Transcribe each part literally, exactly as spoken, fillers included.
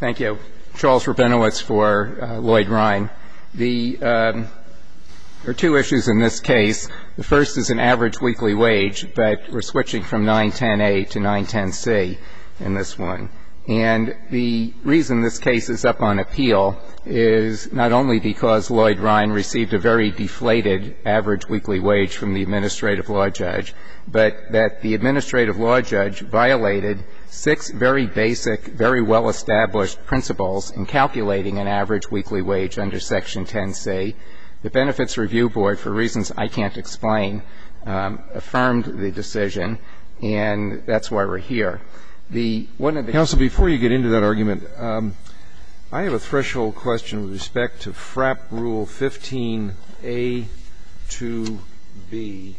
Thank you. Charles Rabinowitz for uh, Lloyd Rhine. The, um, there are two issues in this case. The first is an average weekly wage, but we're switching from nine ten A to nine ten C in this one. And the reason this case is up on appeal is not only because Lloyd Rhine received a very deflated average weekly wage from the administrative law judge, but that the administrative law judge violated six very basic, very well-established principles in calculating an average weekly wage under Section ten C. The Benefits Review Board, for reasons I can't explain, um, affirmed the decision, and that's why we're here. The one of the Counsel, before you get into that argument, um, I have a threshold question with respect to F R A P Rule fifteen A two B.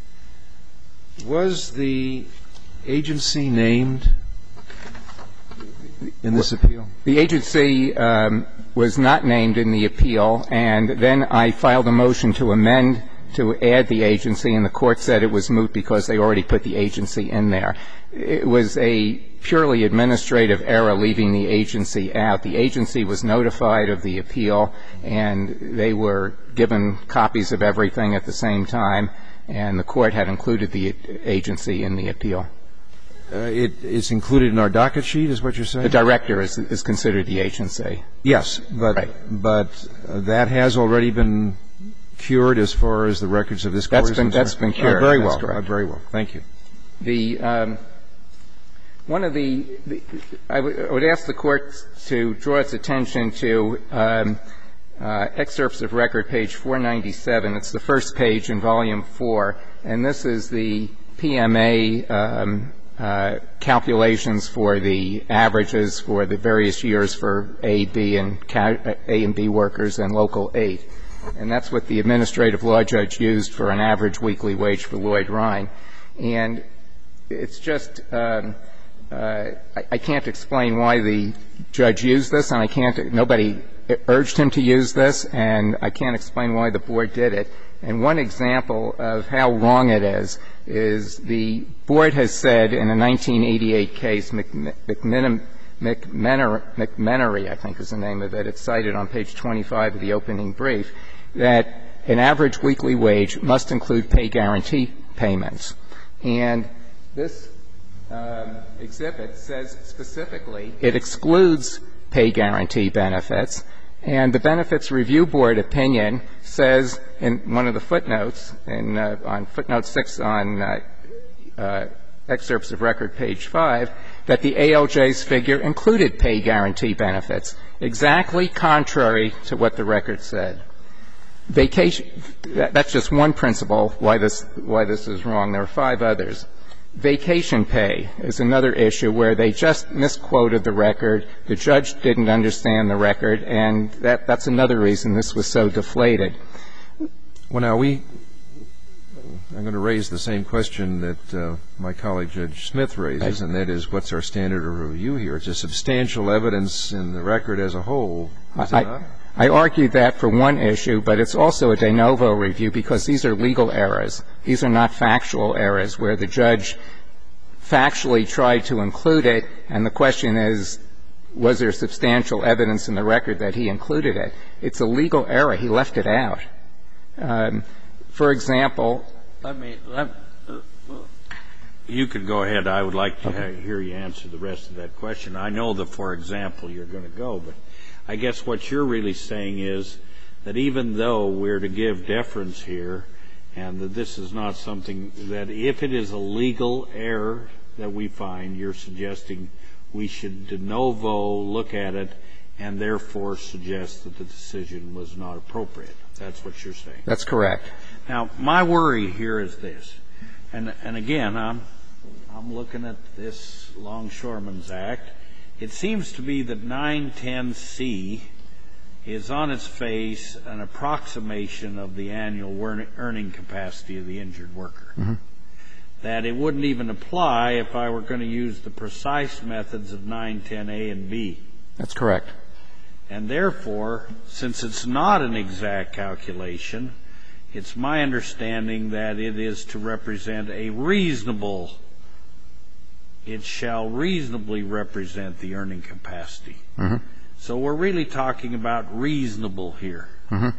Was the agency named in this appeal? The agency um, was not named in the appeal, and then I filed a motion to amend to add the agency, and the court said it was moot because they already put the agency in there. It was a purely administrative error leaving the agency out. The agency was notified of the appeal, and they were given copies of everything at the same time, and the court had included the agency in the appeal. Uh, it, it's included in our docket sheet, is what you're saying? The director is, is considered the agency. Yes, but, right. but uh, that has already been cured as far as the records of this court that's is been, concerned? That's been cured. Oh, very that's well. Uh, very well. Thank you. The um, one of the, the I, w- I would ask the court to draw its attention to um, uh, excerpts of record page four ninety-seven. It's the first page in volume four, and this is the P M A um, uh, calculations for the averages for the various years for A, B, and ca- A and B workers and local eight. And that's what the administrative law judge used for an average weekly wage for Lloyd Rhine. And it's just um, uh, I, I can't explain why the judge used this, and I can't. Nobody urged him to use this, and I can't explain why the board did it. And one example of how wrong it is is the board has said in a nineteen eighty-eight case, McMenery, McMenery, I think is the name of it. It's cited on page twenty-five of the opening brief, that an average weekly wage must include pay guarantee payments. And this um, exhibit says specifically it excludes pay guarantee benefits, and the Benefits Review Board opinion says in one of the footnotes, in, uh, on footnote six on uh, uh, excerpts of record page five, that the A L J's figure included pay guarantee benefits, exactly contrary to what the record said. Vacation, that, that's just one principle why this, why this is wrong. There are five others. Vacation pay is another issue where they just misquoted the record. The judge didn't understand the record, and that, that's another reason this was so deflated. Well, now, we I'm going to raise the same question that uh, my colleague Judge Smith raises, and that is, what's our standard of review here? It's a substantial evidence in the record as a whole, is I, it not? I argued that for one issue, but it's also a de novo review because these are legal errors. These are not factual errors where the judge factually tried to include it, and the question is, was there substantial evidence in the record that he included it? It's a legal error. He left it out. Um, for example, Let me, let, uh, you could go ahead. I would like to okay. hear you answer the rest of that question. I know that, for example, you're going to go, but I guess what you're really saying is that even though we're to give deference here, and that this is not something that if it is a legal error that we find, you're suggesting we should de novo look at it and therefore suggest that the decision was not appropriate. That's what you're saying. That's correct. Now, my worry here is this, and, and again, I'm, I'm looking at this Longshoremen's Act. It seems to be that nine ten C is on its face an approximation of the annual earning capacity of the injured worker. Mm-hmm. That it wouldn't even apply if I were going to use the precise methods of nine ten A and B. That's correct. And therefore, since it's not an exact calculation, it's my understanding that it is to represent a reasonable it shall reasonably represent the earning capacity. Mm-hmm. So we're really talking about reasonable here. Mm-hmm.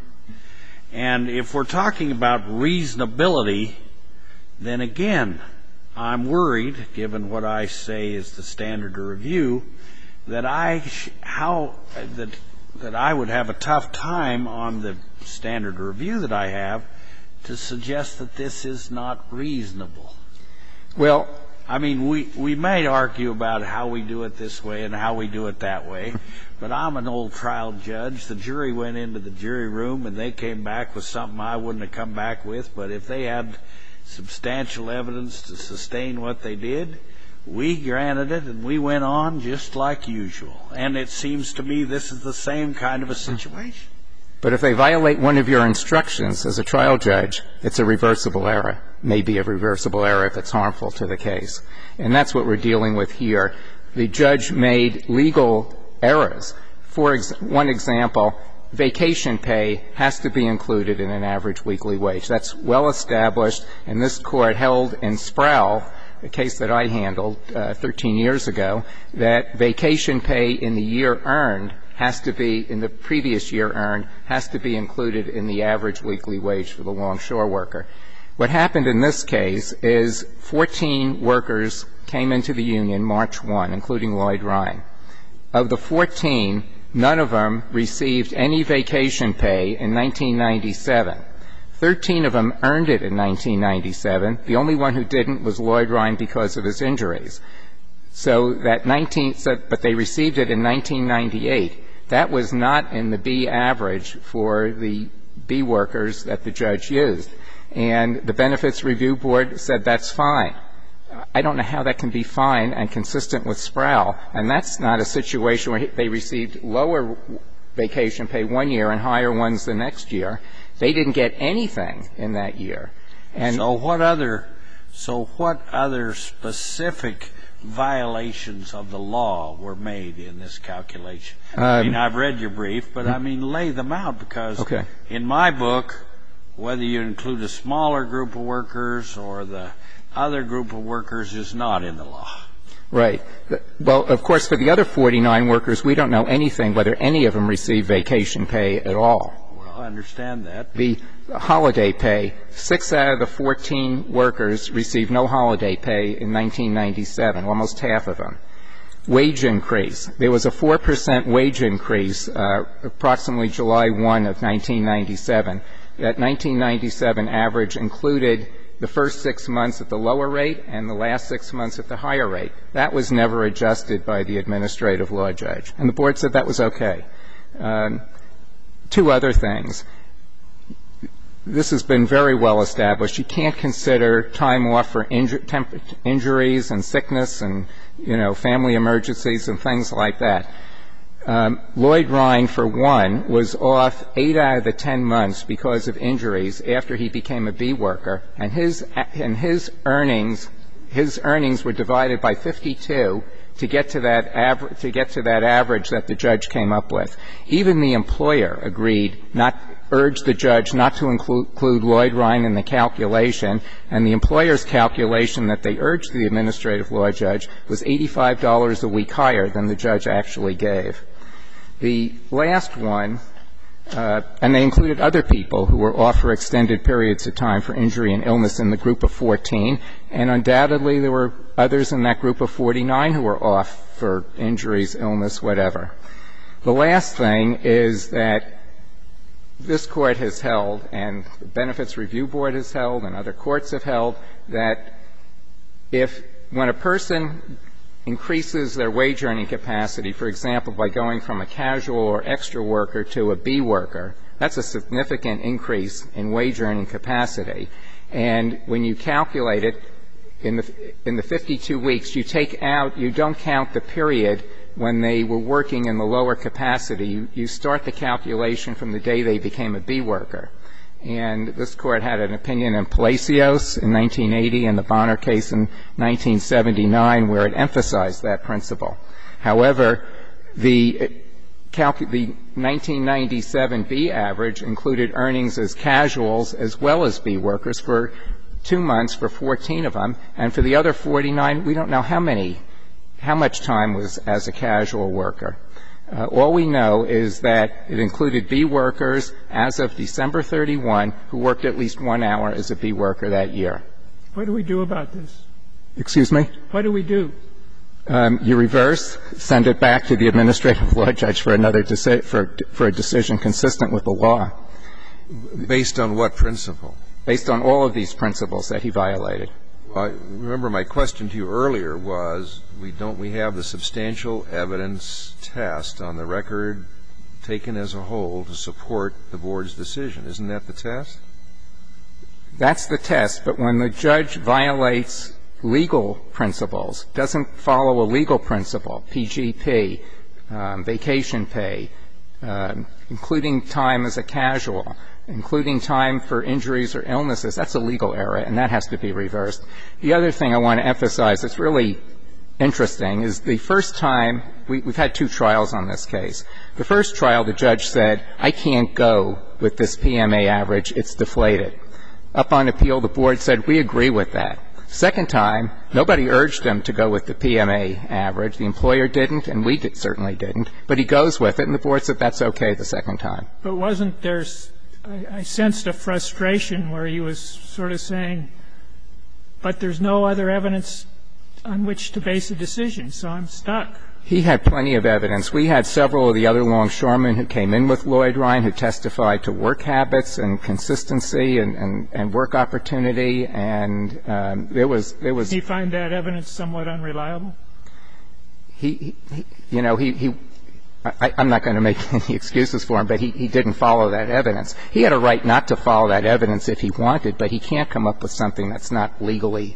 And if we're talking about reasonability, then again, I'm worried, given what I say is the standard of review, that I sh- how that that I would have a tough time on the standard of review that I have to suggest that this is not reasonable. Well, I mean, we, we may argue about how we do it this way and how we do it that way, but I'm an old trial judge. The jury went into the jury room and they came back with something I wouldn't have come back with, but if they had substantial evidence to sustain what they did, we granted it and we went on just like usual. And it seems to me this is the same kind of a situation. But if they violate one of your instructions as a trial judge, it's a reversible error, maybe a reversible error if it's harmful to the case. And that's what we're dealing with here. The judge made legal errors. For ex- one example, vacation pay has to be included in an average weekly wage. That's well established, and this Court held in Sproul, a case that I handled uh, thirteen years ago, that vacation pay in the year earned has to be, in the previous year earned, has to be included in the average weekly wage for the longshore worker. What happened in this case is fourteen workers came into the union March first, including Lloyd Ryan. Of the fourteen, none of them received any vacation pay in nineteen ninety-seven. Thirteen of them earned it in nineteen ninety-seven. The only one who didn't was Lloyd Ryan because of his injuries. So that nineteen, but they received it in nineteen ninety-eight. That was not in the B average for the B workers that the judge used. And the Benefits Review Board said that's fine. I don't know how that can be fine and consistent with Sproul. And that's not a situation where they received lower vacation pay one year and higher ones the next year. They didn't get anything in that year. And so what other so what other specific violations of the law were made in this calculation? Um, I mean, I've read your brief, but I mean, lay them out, because okay. in my book, whether you include a smaller group of workers or the other group of workers is not in the law. Right. Well, of course, for the other forty-nine workers, we don't know anything whether any of them received vacation pay at all. Well, I understand that. The holiday pay, six out of the fourteen workers received no holiday pay in nineteen ninety-seven, almost half of them. Wage increase. There was a four percent wage increase uh, approximately July first of nineteen ninety-seven. That nineteen ninety-seven average included the first six months at the lower rate and the last six months at the higher rate. That was never adjusted by the administrative law judge. And the board said that was okay. Um, two other things. This has been very well established. You can't consider time off for inju- temp- injuries and sickness and, you know, family emergencies and things like that. Um, Lloyd Ryan, for one, was off eight out of the ten months because of injuries after he became a B worker, and his and his earnings his earnings were divided by fifty-two to get to that average to get to that average that the judge came up with. Even the employer agreed not urged the judge not to include, include Lloyd Ryan in the calculation, and the employer's calculation that they urged the administrative law judge was eighty-five dollars a week higher than the judge actually gave. The last one, uh, and they included other people who were off for extended periods of time for injury and illness in the group of fourteen, and undoubtedly there were others in that group of forty-nine who were off for injuries, illness, whatever. The last thing is that this Court has held, and the Benefits Review Board has held, and other courts have held, that if when a person increases their wage earning capacity, for example, by going from a casual or extra worker to a B worker, that's a significant increase in wage earning capacity. And when you calculate it, in the in the fifty-two weeks, you take out, you don't count the period when they were working in the lower capacity. You, you start the calculation from the day they became a B worker. And this Court had an opinion in Palacios in nineteen eighty and the Bonner case in nineteen seventy-nine where it emphasized that principle. However, the, calcu- the nineteen ninety-seven B average included earnings as casuals as well as B workers for two months for fourteen of them, and for the other forty-nine, we don't know how many, how much time was as a casual worker. Uh, all we know is that it included bee workers as of December thirty-first who worked at least one hour as a bee worker that year. What do we do about this? Excuse me? What do we do? Um, you reverse, send it back to the administrative law judge for another deci- for, for a decision consistent with the law. Based on what principle? Based on all of these principles that he violated. Well, I remember my question to you earlier was, we don't we have the substantial evidence test on the record taken as a whole to support the board's decision. Isn't that the test? That's the test, but when the judge violates legal principles, doesn't follow a legal principle, P G P, um, vacation pay, um, including time as a casual, including time for injuries or illnesses, that's a legal error, and that has to be reversed. The other thing I want to emphasize that's really interesting is the first time we, we've had two trials on this case. The first trial, the judge said, I can't go with this P M A average, it's deflated. Up on appeal, the board said, we agree with that. Second time, nobody urged him to go with the P M A average. The employer didn't, and we did, certainly didn't. But he goes with it, and the board said that's okay the second time. But wasn't there – I sensed a frustration where he was sort of saying, but there's no other evidence on which to base a decision, so I'm stuck. He had plenty of evidence. We had several of the other longshoremen who came in with Lloyd Ryan who testified to work habits and consistency and, and, and work opportunity, and um, there was there was. Did he find that evidence somewhat unreliable? He, he you know, he, he I, I'm not going to make any excuses for him, but he, he didn't follow that evidence. He had a right not to follow that evidence if he wanted, but he can't come up with something that's not legally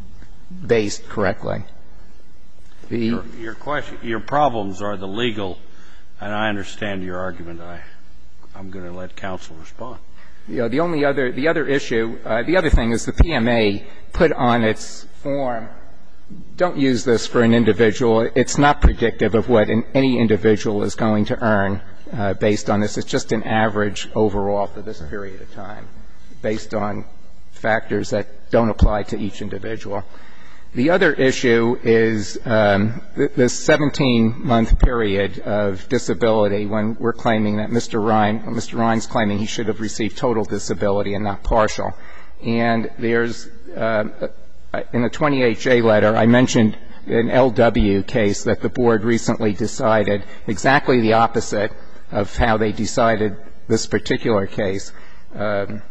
based correctly. The, your, your question, your problems are the legal, and I understand your argument. I, I'm going to let counsel respond. You know, the only other, the other issue, uh, the other thing is the P M A put on its form, don't use this for an individual. It's not predictive of what an, any individual is going to earn uh, based on this. It's just an average overall for this period of time based on factors that don't apply to each individual. The other issue is um, the seventeen-month period of disability when we're claiming that Mister Ryan, Mister Ryan's claiming he should have received total disability and not partial. And there's, uh, in the twenty-eight J letter, I mentioned an L W case that the board recently decided exactly the opposite of how they decided this particular case. Um,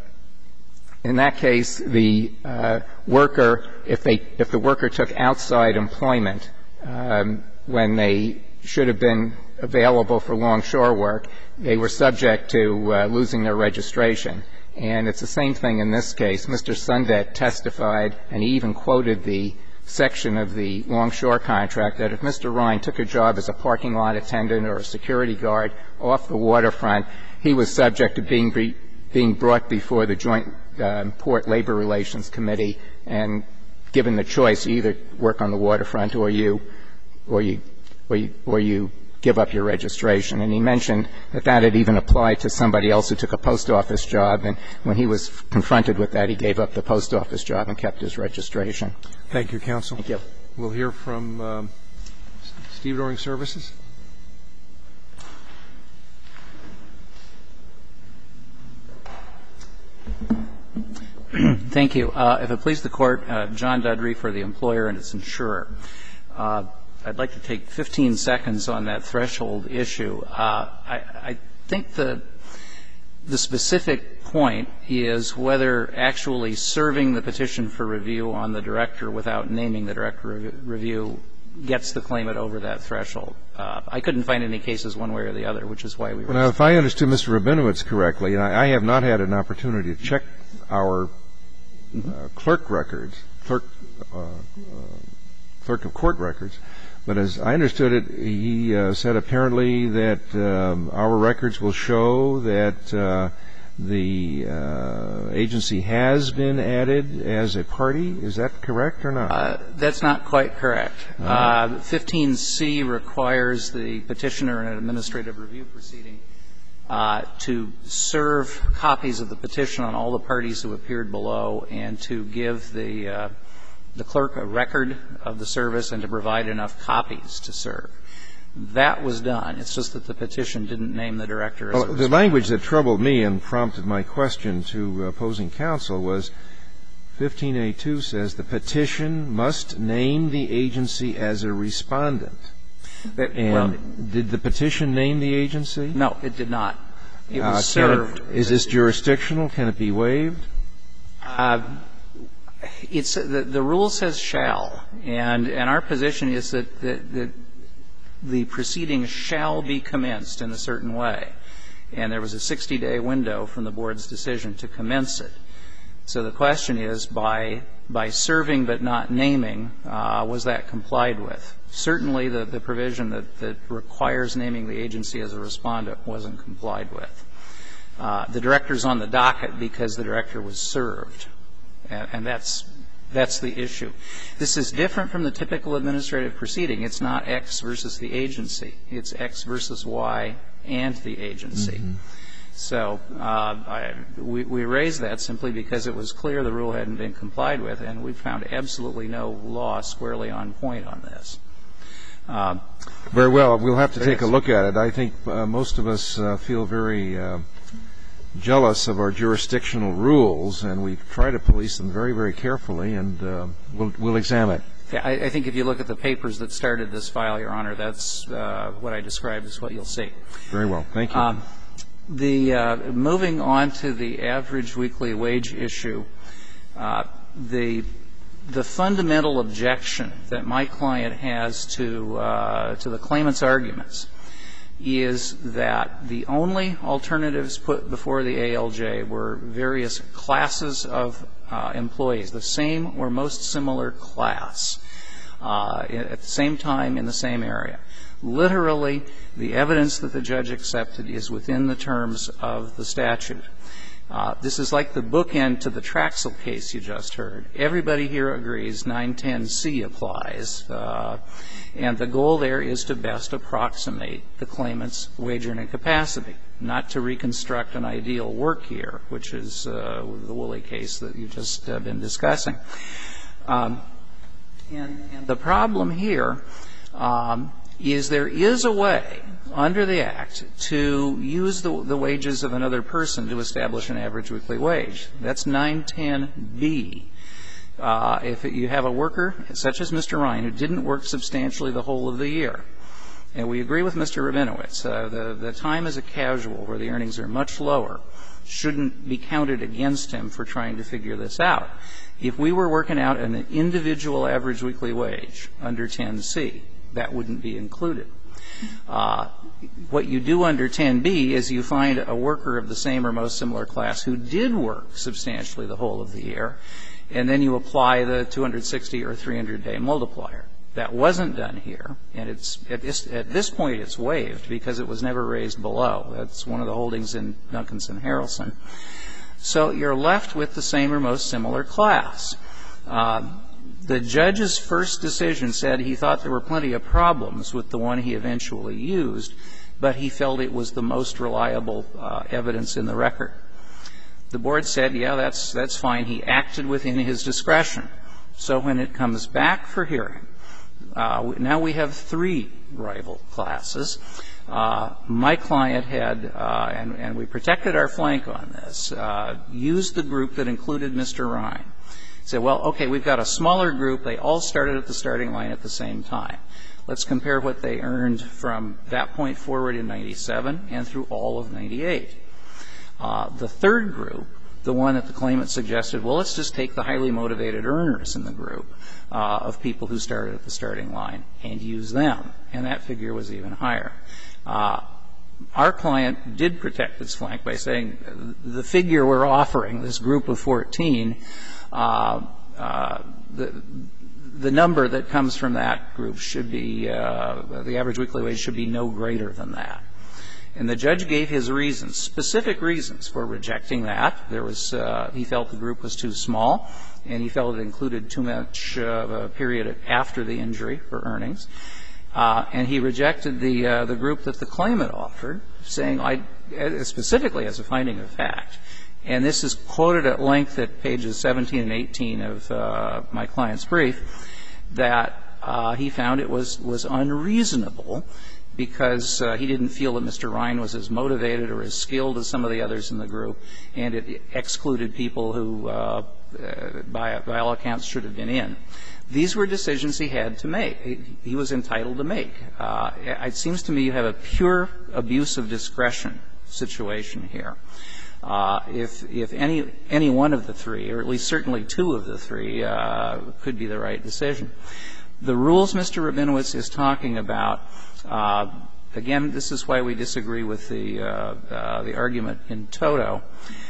In that case, the uh, worker, if they, if the worker took outside employment um, when they should have been available for longshore work, they were subject to uh, losing their registration. And it's the same thing in this case. Mister Sundet testified, and he even quoted the section of the longshore contract, that if Mister Ryan took a job as a parking lot attendant or a security guard off the waterfront, he was subject to being be, being brought before the Joint uh, Port Labor Relations Committee and given the choice, you either work on the waterfront or you, or you, or you, or you give up your registration. And he mentioned that that had even applied to somebody else who took a post office job, and when he was confronted with that, he gave up the post office job and kept his registration. Thank you, counsel. Thank you. We'll hear from um, Stevedoring Services. Thank you. Uh, if it pleases the Court, uh, John Dudry for the employer and its insurer. Uh, I'd like to take fifteen seconds on that threshold issue. Uh, I, I think the, the specific point is whether actually serving the petition for review on the director without naming the director of review gets the claimant over that threshold. Uh, I couldn't find any cases one way or the other, which is why we were. Well, now, if I understood Mister Rabinowitz correctly, and I, I have not had an opportunity to check our uh, clerk records, clerk, uh, uh, clerk of court records, but as I understood it, he uh, said apparently that um, our records will show that uh, the uh, agency has been added as a party. Is that correct or not? Uh, that's not quite correct. No. Uh, fifteen C requires the petitioner in an administrative review proceeding uh, to serve copies of the petition on all the parties who appeared below and to give the, uh, the clerk a record of the service and to provide enough copies to serve. That was done. It's just that the petition didn't name the director as well, a the language that troubled me and prompted my question to opposing counsel was fifteen A two says the petition must name the agency as a respondent. And well, did the petition name the agency? No, it did not. It was uh, served. It, is this jurisdictional? Can it be waived? Uh, it's the, the rule says shall, and and our position is that, that, that the proceeding shall be commenced in a certain way, and there was a sixty-day window from the board's decision to commence it. So the question is, by by serving but not naming, uh, was that complied with? Certainly, the, the provision that, that requires naming the agency as a respondent wasn't complied with. Uh, the director's on the docket because the director was served, and, and that's that's the issue. This is different from the typical administrative proceeding. It's not X versus the agency. It's X versus Y and the agency. Mm-hmm. So uh, I, we, we raised that simply because it was clear the rule hadn't been complied with, and we found absolutely no law squarely on point on this. Uh, very well. We'll have to take a look at it. I think uh, most of us uh, feel very uh, jealous of our jurisdictional rules, and we try to police them very, very carefully, and uh, we'll, we'll examine it. Yeah, I, I think if you look at the papers that started this file, Your Honor, that's uh, what I described is what you'll see. Very well. Thank you. Um, the uh, moving on to the average weekly wage issue, uh, the the fundamental objection that my client has to uh, to the claimant's arguments is that the only alternatives put before the A L J were various classes of uh, employees, the same or most similar class, uh, at the same time in the same area. Literally, the evidence that the judge accepted is within the terms of the statute. Uh, this is like the bookend to the Traxel case you just heard. Everybody here agrees nine ten C applies, uh, and the goal there is to best approximate the claimant's wage earning capacity, not to reconstruct an ideal work year, which is uh, the Woolley case that you've just uh, been discussing. Um, and, and the problem here um, is there is a way under the Act to use the, the wages of another person to establish an average weekly wage. That's nine ten B. Uh, if it, you have a worker, such as Mister Ryan, who didn't work substantially the whole of the year, and we agree with Mister Rabinowitz, uh, the, the time as a casual where the earnings are much lower shouldn't be counted against him for trying to figure this out. If we were working out an individual average weekly wage under ten C, that wouldn't be included. Uh, what you do under ten B is you find a worker of the same or most similar class who did work substantially the whole of the year, and then you apply the two hundred sixty or three hundred day multiplier. That wasn't done here, and it's at this, at this point it's waived because it was never raised below. That's one of the holdings in Duncanson Harrelson. So you're left with the same or most similar class. Uh, The judge's first decision said he thought there were plenty of problems with the one he eventually used, but he felt it was the most reliable uh, evidence in the record. The board said, yeah, that's, that's fine. He acted within his discretion. So when it comes back for hearing, uh, now we have three rival classes. Uh, my client had, uh, and, and we protected our flank on this, uh, used the group that included Mister Ryan. Said, well, okay, we've got a smaller group. They all started at the starting line at the same time. Let's compare what they earned from that point forward in ninety-seven and through all of ninety-eight. Uh, the third group, the one that the claimant suggested, well, let's just take the highly motivated earners in the group uh, of people who started at the starting line and use them. And that figure was even higher. Uh, our client did protect its flank by saying the figure we're offering, this group of fourteen, Uh, uh, the, the number that comes from that group should be, uh, the average weekly wage should be no greater than that. And the judge gave his reasons, specific reasons for rejecting that. There was, uh, he felt the group was too small, and he felt it included too much of a period after the injury for earnings. Uh, and he rejected the, uh, the group that the claimant offered, saying, I, specifically as a finding of fact, and this is quoted at length at pages seventeen and eighteen of uh, my client's brief, that uh, he found it was, was unreasonable because uh, he didn't feel that Mister Ryan was as motivated or as skilled as some of the others in the group, and it excluded people who, uh, uh, by, by all accounts, should have been in. These were decisions he had to make. He, he was entitled to make. Uh, it seems to me you have a pure abuse of discretion situation here. Uh, if if any any one of the three, or at least certainly two of the three, uh, could be the right decision. The rules Mister Rabinowitz is talking about, uh, again, this is why we disagree with the uh, uh, the argument in toto.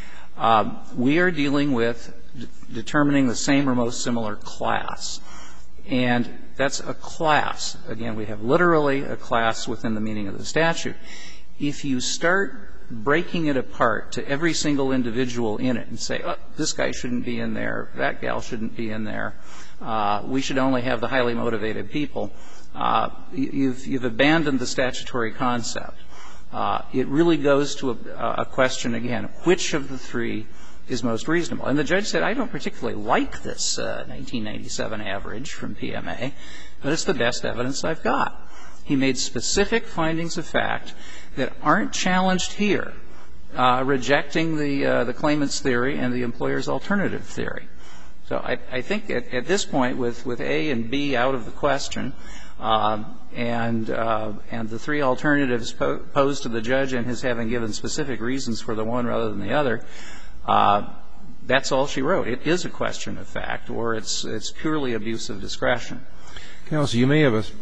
Uh, we are dealing with d- determining the same or most similar class. And that's a class. Again, we have literally a class within the meaning of the statute. If you start breaking it apart to every single individual in it and say, oh, this guy shouldn't be in there, that gal shouldn't be in there, uh, we should only have the highly motivated people, uh, you've, you've abandoned the statutory concept. Uh, it really goes to a, a question, again, which of the three is most reasonable. And the judge said, I don't particularly like this uh, nineteen ninety-seven average from P M A, but it's the best evidence I've got. He made specific findings of fact that aren't challenged here, uh, rejecting the, uh, the claimant's theory and the employer's alternative theory. So I, I think at, at this point, with, with A and B out of the question, uh, and, uh, and the three alternatives po- posed to the judge and his having given specific reasons for the one rather than the other, Uh, that's all she wrote. It is a question of fact, or it's it's purely abuse of discretion. Counsel, you may have a,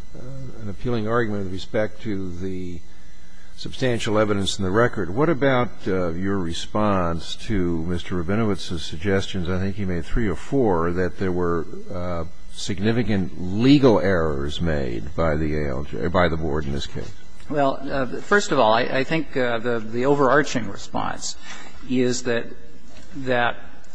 uh, an appealing argument with respect to the substantial evidence in the record. What about uh, your response to Mister Rabinowitz's suggestions? I think he made three or four that there were uh, significant legal errors made by the A L J, by the board in this case. Well, uh, first of all, I, I think uh, the the overarching response is that that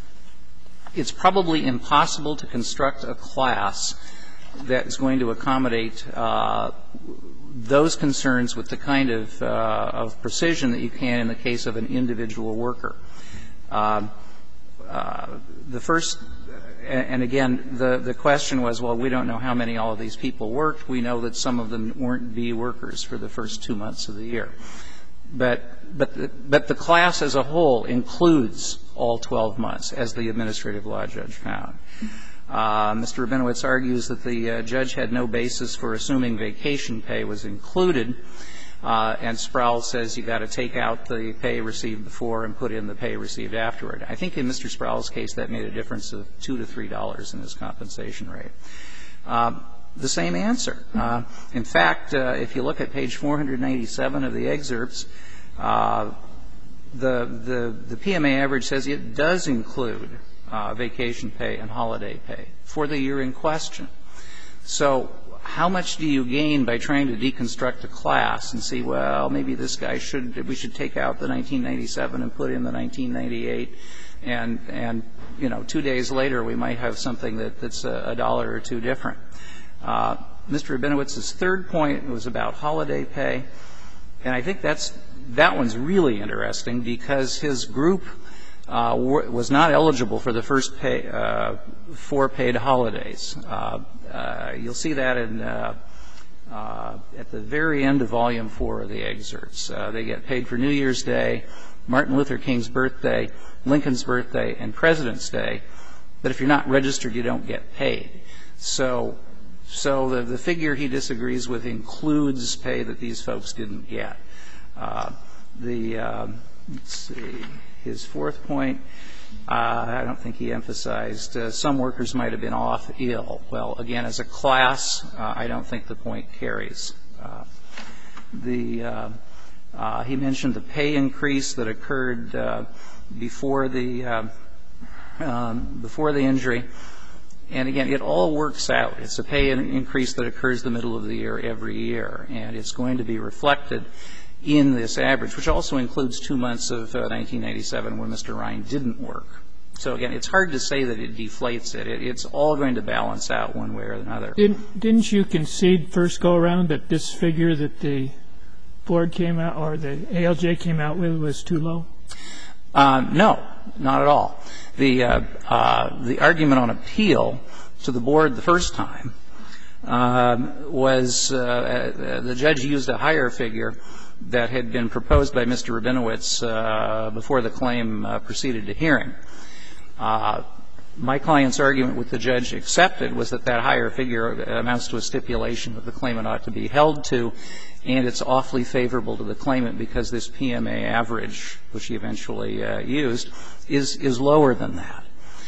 it's probably impossible to construct a class that is going to accommodate uh, those concerns with the kind of, uh, of precision that you can in the case of an individual worker. Uh, uh, the first, and again, the, the question was, well, we don't know how many all of these people worked. We know that some of them weren't B workers for the first two months of the year. But but the, but the class as a whole includes all twelve months, as the administrative law judge found. Uh, Mister Rabinowitz argues that the uh, judge had no basis for assuming vacation pay was included, uh, and Sproul says you've got to take out the pay received before and put in the pay received afterward. I think in Mister Sproul's case that made a difference of two to three dollars in his compensation rate. Uh, the same answer. Uh, in fact, uh, if you look at page four ninety-seven of the excerpts, uh, the, the, the P M A average says it does include uh, vacation pay and holiday pay for the year in question. So how much do you gain by trying to deconstruct a class and see, well, maybe this guy should, we should take out the nineteen ninety-seven and put in the nineteen ninety-eight, and, and you know, two days later we might have something that, that's a, a dollar or two different. Uh, Mister Rabinowitz's third point was about holiday pay, and I think that's that one's really interesting because his group uh, was not eligible for the first pay, uh, four paid holidays. Uh, uh, you'll see that in uh, uh, at the very end of Volume Four of the excerpts. Uh, they get paid for New Year's Day, Martin Luther King's birthday, Lincoln's birthday, and President's Day. But if you're not registered, you don't get paid. So. So the, the figure he disagrees with includes pay that these folks didn't get. Uh, the um, let's see, his fourth point, uh, I don't think he emphasized. Uh, some workers might have been off ill. Well, again, as a class, uh, I don't think the point carries. Uh, the uh, uh, he mentioned the pay increase that occurred uh, before the uh, um, before the injury. And again, it all works out. It's a pay increase that occurs the middle of the year every year, and it's going to be reflected in this average, which also includes two months of uh, nineteen ninety-seven when Mister Ryan didn't work. So, again, it's hard to say that it deflates it. it. It's all going to balance out one way or another. Didn't, didn't you concede first go-around that this figure that the board came out or the A L J came out with was too low? Uh, no, not at all. The, uh, uh, the argument on appeal to the board the first time um, was uh, the judge used a higher figure that had been proposed by Mister Rabinowitz uh, before the claim uh, proceeded to hearing. Uh, my client's argument with the judge accepted was that that higher figure amounts to a stipulation that the claimant ought to be held to, and it's awfully favorable to the claimant because this P M A average, which he eventually uh, used, is, is lower than that.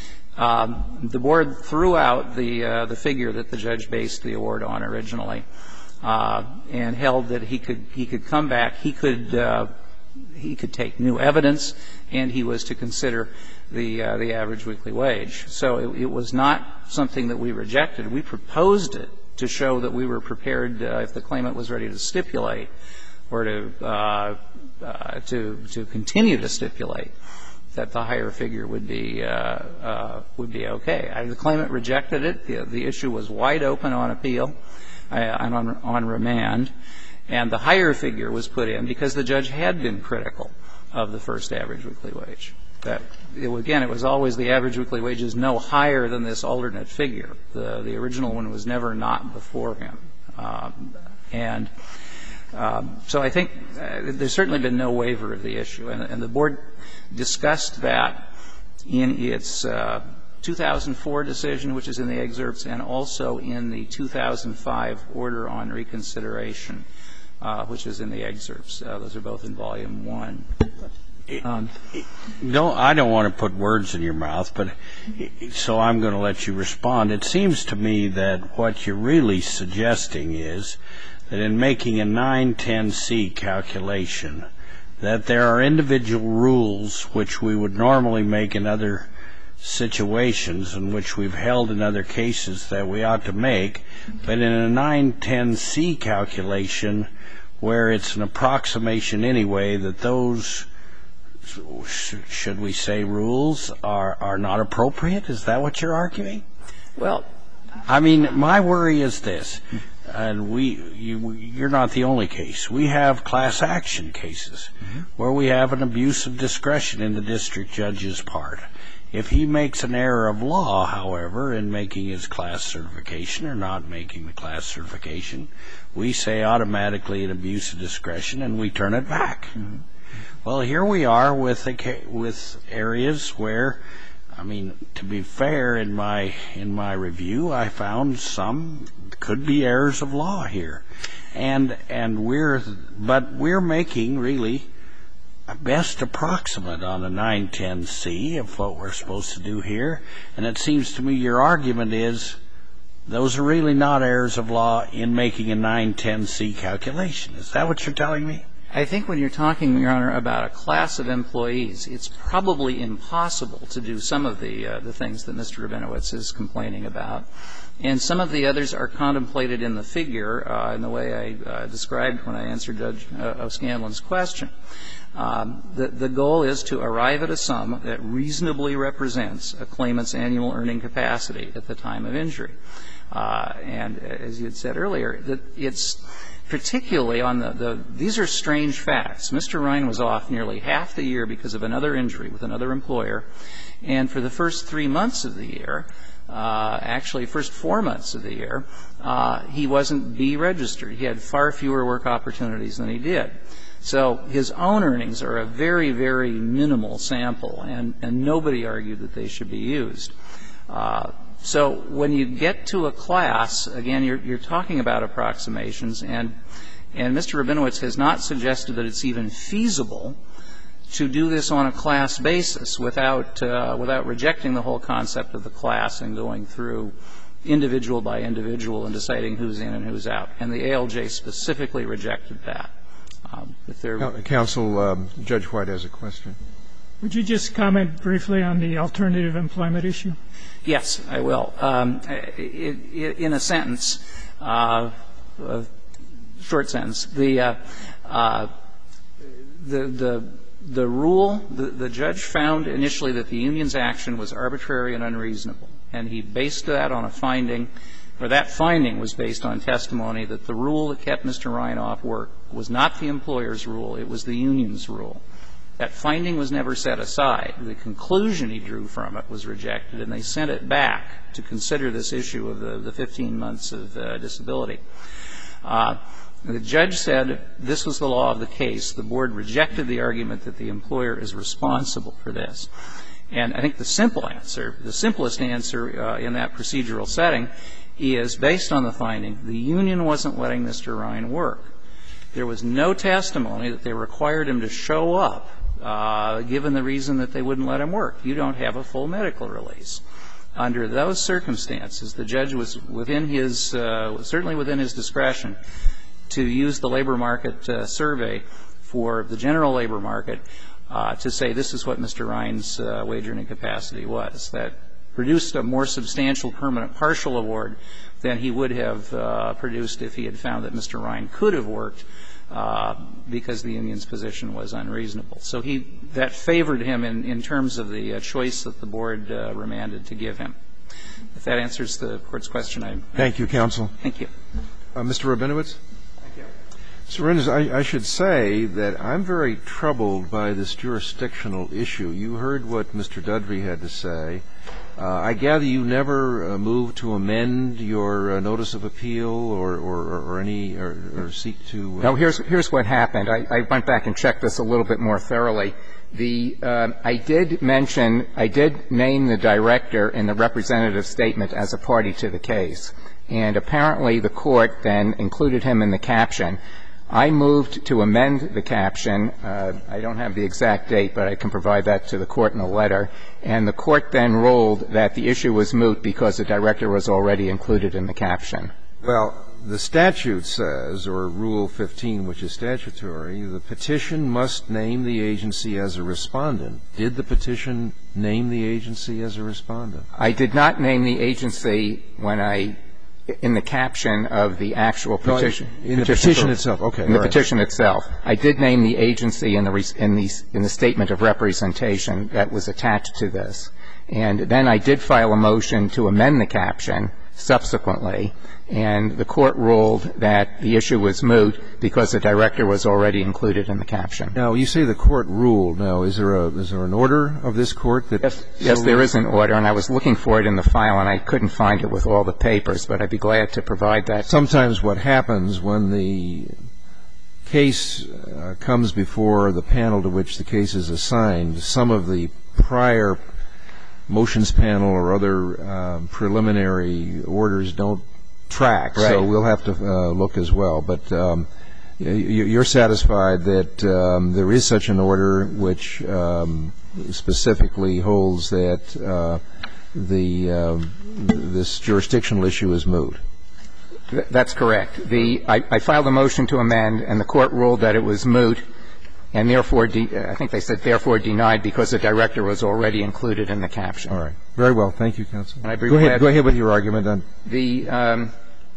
Um, the board threw out the, uh, the figure that the judge based the award on originally uh, and held that he could, he could come back, he could, uh, he could take new evidence, and he was to consider the, uh, the average weekly wage. So it, it was not something that we rejected. We proposed it to show that we were prepared, uh, if the claimant was ready to stipulate or to, uh, uh, to, to continue to stipulate, that the higher figure would be, uh, uh, would be okay. I, the claimant rejected it. The, the issue was wide open on appeal uh, and on, on remand, and the higher figure was put in because the judge had been critical of the first average weekly wage. That, it, again, it was always the average weekly wage is no higher than this alternate figure. The, the original one was never not before him. Um, and um, so I think uh, there's certainly been no waiver of the issue. And, and the board discussed that in its uh, two thousand four decision, which is in the excerpts, and also in the two thousand five order on reconsideration, uh, which is in the excerpts. Uh, those are both in volume one. Um, no, I don't want to put words in your mouth, but so I'm going to let you respond. It seems to me that what you're really suggesting is that in making a nine ten C calculation, that there are individual rules which we would normally make in other situations and which we've held in other cases that we ought to make, but in a nine ten C calculation where it's an approximation anyway, that those, should we say, rules are, are not appropriate? Is that what you're arguing? Well, I mean, my worry is this, and we, you, you're not the only case. We have class action cases mm-hmm. where we have an abuse of discretion in the district judge's part. If he makes an error of law, however, in making his class certification or not making the class certification, we say automatically an abuse of discretion and we turn it back. Mm-hmm. Well, here we are with a, with areas where, I mean, to be fair, in my in my review, I found some could be errors of law here, and and we're but we're making really a best approximate on a nine ten C of what we're supposed to do here, and it seems to me your argument is those are really not errors of law in making a nine ten C calculation. Is that what you're telling me? I think when you're talking, Your Honor, about a class of employees, it's probably impossible to do some of the uh, the things that Mister Rabinowitz is complaining about, and some of the others are contemplated in the figure uh, in the way I uh, described when I answered Judge uh, O'Scanlan's question. Um, the, the goal is to arrive at a sum that reasonably represents a claimant's annual earning capacity at the time of injury. Uh, and as you had said earlier, that it's particularly on the, the – these are strange facts. Mister Ryan was off nearly half the year because of another injury with another employer, and for the first three months of the year, uh, actually first four months of the year, uh, he wasn't B-registered. He had far fewer work opportunities than he did. So his own earnings are a very, very minimal sample, and, and nobody argued that they should be used. Uh, so when you get to a class, again, you're, you're talking about approximations, and, and Mister Rabinowitz has not suggested that it's even feasible to do this on a class basis without, uh, without rejecting the whole concept of the class and going through individual by individual and deciding who's in and who's out. And the A L J specifically rejected that. Um, if there Counsel, um, Judge White has a question. Would you just comment briefly on the alternative employment issue? Yes, I will. Um, it, it, in a sentence, uh, a short sentence, the, uh, uh, the, the the rule, the, the judge found initially that the union's action was arbitrary and unreasonable, and he based that on a finding, or that finding was based on testimony that the rule that kept Mister Ryan off work was not the employer's rule, it was the union's rule. That finding was never set aside. The conclusion he drew from it was rejected, and they sent it back to consider this issue of the, the fifteen months of uh, disability. Uh, the judge said this was the law of the case. The board rejected the argument that the employer is responsible for this. And I think the simple answer, the simplest answer uh, in that procedural setting is, based on the finding, the union wasn't letting Mister Ryan work. There was no testimony that they required him to show up, uh, given the reason that they wouldn't let him work. You don't have a full medical release. Under those circumstances, the judge was within his, uh, certainly within his discretion to use the labor market uh, survey for the general labor market uh, to say this is what Mister Ryan's uh, wage earning capacity was. That produced a more substantial permanent partial award than he would have uh, produced if he had found that Mister Ryan could have worked uh, because the union's position was unreasonable. So he, that favored him in, in terms of the uh, choice that the board uh, remanded to give him. If that answers the Court's question, I Thank you, counsel. Thank you. Uh, Mister Rabinowitz? Thank you. Mister Rabinowitz, I, I should say that I'm very troubled by this jurisdictional issue. You heard what Mister Dudry had to say. Uh, I gather you never uh, moved to amend your uh, notice of appeal or, or, or any or, or seek to. Uh... No, here's here's what happened. I, I went back and checked this a little bit more thoroughly. The uh, I did mention I did name the director in the representative statement as a party to the case, and apparently the court then included him in the caption. I moved to amend the caption. Uh, I don't have the exact date, but I can provide that to the court in a letter. And the court then ruled that the issue was moot because the director was already included in the caption. Well, the statute says, or Rule fifteen, which is statutory, the petition must name the agency as a respondent. Did the petition name the agency as a respondent? I did not name the agency when I in the caption of the actual petition. No, in the petition, petition itself. Okay. In the right. petition itself. I did name the agency in the, in, the, in the statement of representation that was attached to this. And then I did file a motion to amend the caption subsequently, and the court ruled that the issue was moot because the director was already included in the caption. Now, you say the court ruled. Now, is there a is there an order of this court that? Yes, yes, there is an order, and I was looking for it in the file, and I couldn't find it with all the papers, but I'd be glad to provide that. Sometimes what happens when the case uh, comes before the panel to which the case is assigned, some of the prior motions panel or other um, preliminary orders don't track, right. So we'll have to uh, look as well. But um, you're satisfied that um, there is such an order which um, specifically holds that uh, the um, this jurisdictional issue is moot? That's correct. The I, I filed a motion to amend, and the court ruled that it was moot, and therefore, de- I think they said therefore denied because the director was already included in the caption. All right. Very well. Thank you, counsel. And I'd be go glad ahead. Go ahead with your argument. On the um,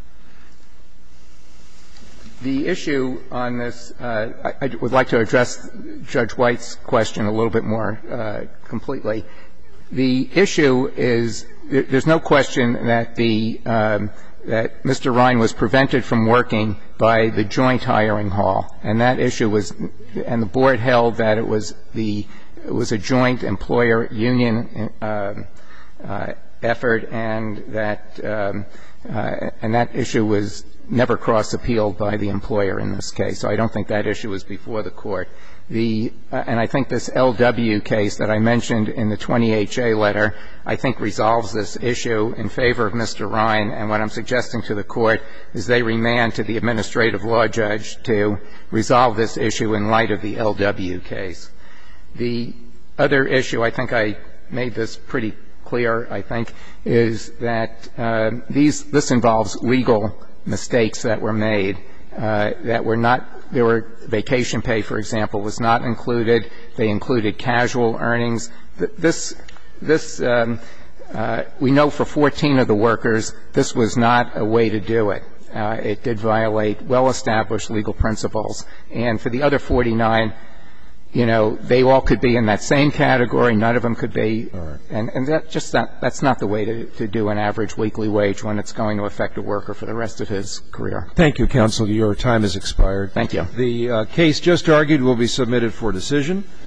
the issue on this, uh, I, I would like to address Judge White's question a little bit more uh, completely. The issue is there's no question that the um, that Mister Ryan was prevented from working by the joint hiring hall, and that issue was, and the board held that it was the it was a joint employer union uh, uh, effort, and that um, uh, and that issue was never cross-appealed by the employer in this case. So I don't think that issue was before the court. The uh, and I think this L W case that I mentioned in the twenty-eight J letter, I think resolves this issue in favor of Mister Ryan. And what I'm suggesting to the court is they remand to the administrative law judge to resolve this issue in light of the L W case. The other issue, I think I made this pretty clear, I think, is that uh, these this involves legal mistakes that were made uh, that were not. There were vacation pay, for example, was not included. They included casual earnings. This, this, um, uh, we know for fourteen of the workers, this was not a way to do it. Uh, it did violate well-established legal principles. And for the other forty-nine, you know, they all could be in that same category. None of them could be. All right. And, and that just not, that's not the way to, to do an average weekly wage when it's going to affect a worker for the rest of his career. Thank you, counsel. Your time has expired. Thank you. The uh, case just argued will be submitted for decision.